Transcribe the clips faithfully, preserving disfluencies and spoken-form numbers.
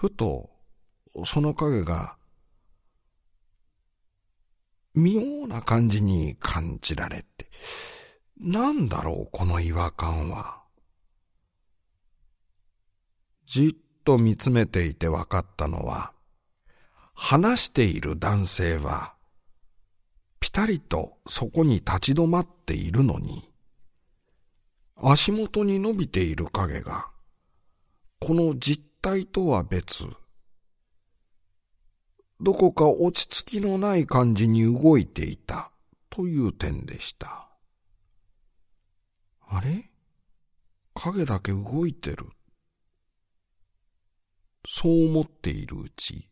ふとその影が妙な感じに感じられて、なんだろうこの違和感は。じっと見つめていて分かったのは、話している男性はぴたりとそこに立ち止まっているのに、足元に伸びている影がこの実体とは別、どこか落ち着きのない感じに動いていたという点でした。あれ？影だけ動いてる。そう思っているうち、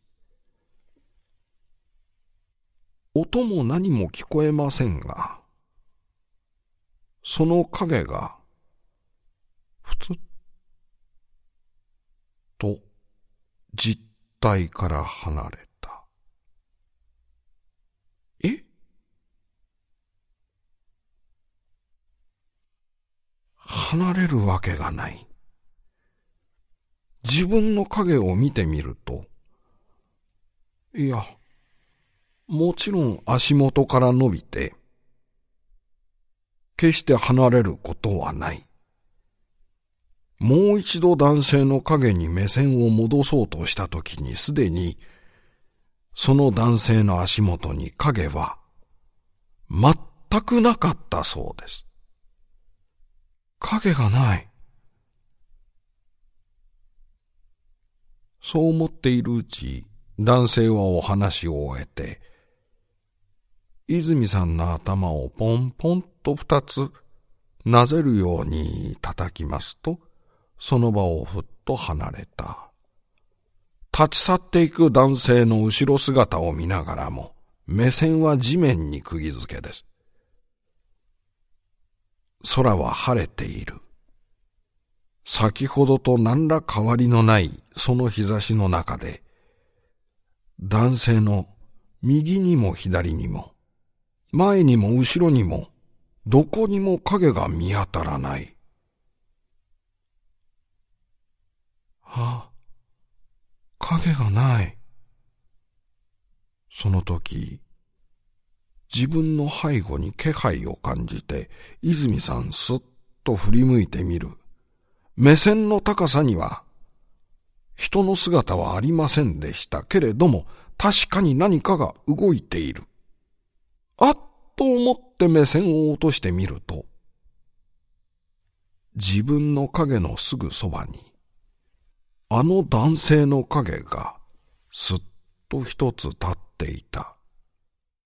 音も何も聞こえませんが、その影がふつっと実体から離れた。え？離れるわけがない。自分の影を見てみると、いや、もちろん足元から伸びて、決して離れることはない。もう一度男性の影に目線を戻そうとしたときにすでに、その男性の足元に影は全くなかったそうです。影がない。そう思っているうち、男性はお話を終えて、泉さんの頭をポンポンと二つなぜるように叩きますと、その場をふっと離れた。立ち去っていく男性の後ろ姿を見ながらも、目線は地面に釘付けです。空は晴れている。先ほどと何ら変わりのないその日差しの中で、男性の右にも左にも、前にも後ろにも、どこにも影が見当たらない。あ、影がない。その時、自分の背後に気配を感じて、泉さんすっと振り向いてみる。目線の高さには、人の姿はありませんでしたけれども、確かに何かが動いている。あっと思って目線を落としてみると、自分の影のすぐそばに、あの男性の影がすっと一つ立っていた。